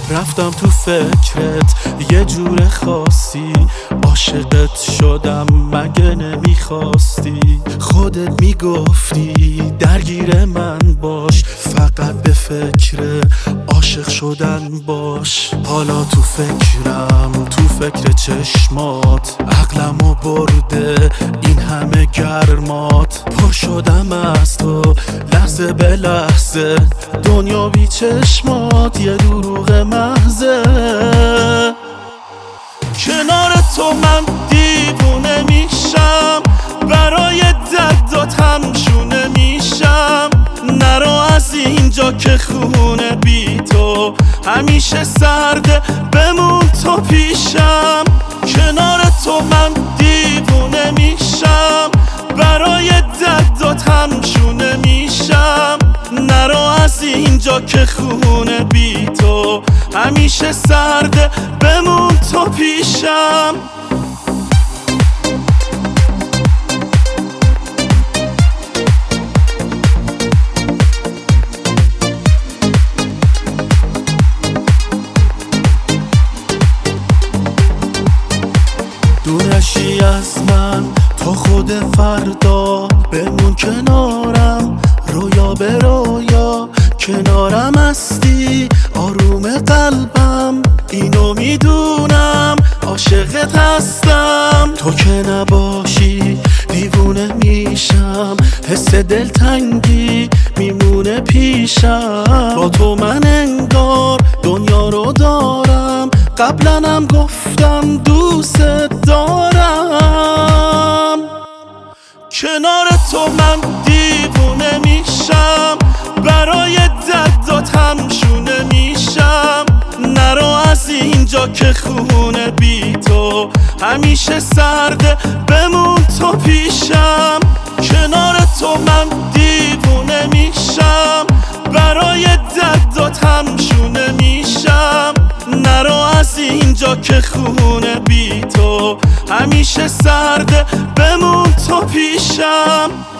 رفتم تو فکرت یه جور خاصی، عاشقت شدم مگه نمیخواستی؟ خودت میگفتی درگیر من باش، فقط به فکر عاشق شدن باش. حالا تو فکرم، تو فکر چشمات، عقلمو برده این همه گرمات. پر شدم از تو لحظه به لحظه، دنیا بی چشمات یه دروغ محضه. کنار تو من دیوونه میشم، برای دردات همشونه میشم. نرو از اینجا که خونه بی تو همیشه سرده، بمون تو پیشم. کنار تو من دیوونه میشم، برای دردات همشونه میشم. نرو از اینجا که خونه بی تو همیشه سرده، بمون تو پیشم. دورشی از من تا خود فردا، بمون کنارم رویا به رویا. کنارم هستی آروم قلبم، اینو میدونم عاشقت هستم. تو که نباشی دیوونه میشم، حس دلتنگی میمونه پیشم. با تو من انگار دنیا رو دارم، قبلنم گفتم دوست دارم. کنار تو من دیوونه میشم، برای دردات همشونه میشم. نرو از اینجا که خونه بی تو همیشه سرده، بمون تو پیشم. کنار تو من دیوونه میشم، برای دردات همشونه میشم. نرو از اینجا که خونه بی تو همیشه سرده، بمون تو پیشم.